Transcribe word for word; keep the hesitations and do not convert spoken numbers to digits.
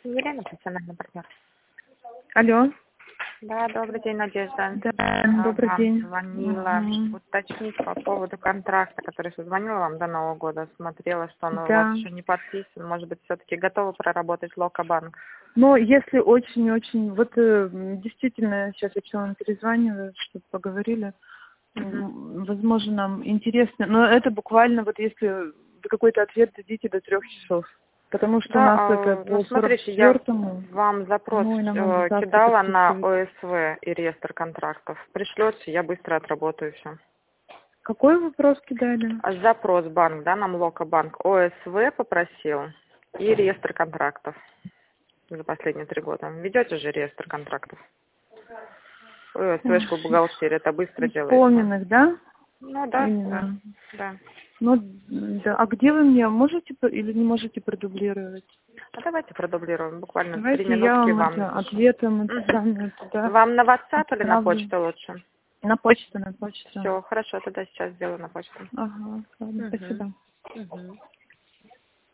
Елена, профессиональный партнер. Алло. Да, добрый день, Надежда. Да, А, добрый вам день. звонила Мгм. уточнить по поводу контракта, который созвонила вам до Нового года. Смотрела, что он у вас Да. еще не подписан. Может быть, все-таки готовы проработать Локобанк? Но если очень-очень... Вот э, действительно, сейчас я все вам перезваниваю, чтобы поговорили. Мгм. М, Возможно, нам интересно. Но это буквально вот если вы какой-то ответ дадите до трех часов. Потому что у Да, нас это а, ну по сорок смотрите, я четвертому. вам запрос Ну и нам надо э, завтра кидала на подписывать. ОСВ и реестр контрактов. Пришлете, я быстро отработаю все. Какой вопрос кидали? Запрос банк, да, нам Локобанк ОСВ попросил и реестр контрактов за последние три года. Ведете же реестр контрактов? ОСВшку бухгалтерии, это быстро делается. Исполненных, да? Ну да, да, Именно. да. Ну, да. А где вы мне можете п- или не можете продублировать? А давайте продублируем, буквально три Давайте я минутки вам вам это напишу. ответом это Мгм. самое туда Вам на WhatsApp или на отправлю. почту лучше? На почту, на почту. Все, хорошо, тогда сейчас сделаю на почту. Ага, ладно, Угу. спасибо. Угу.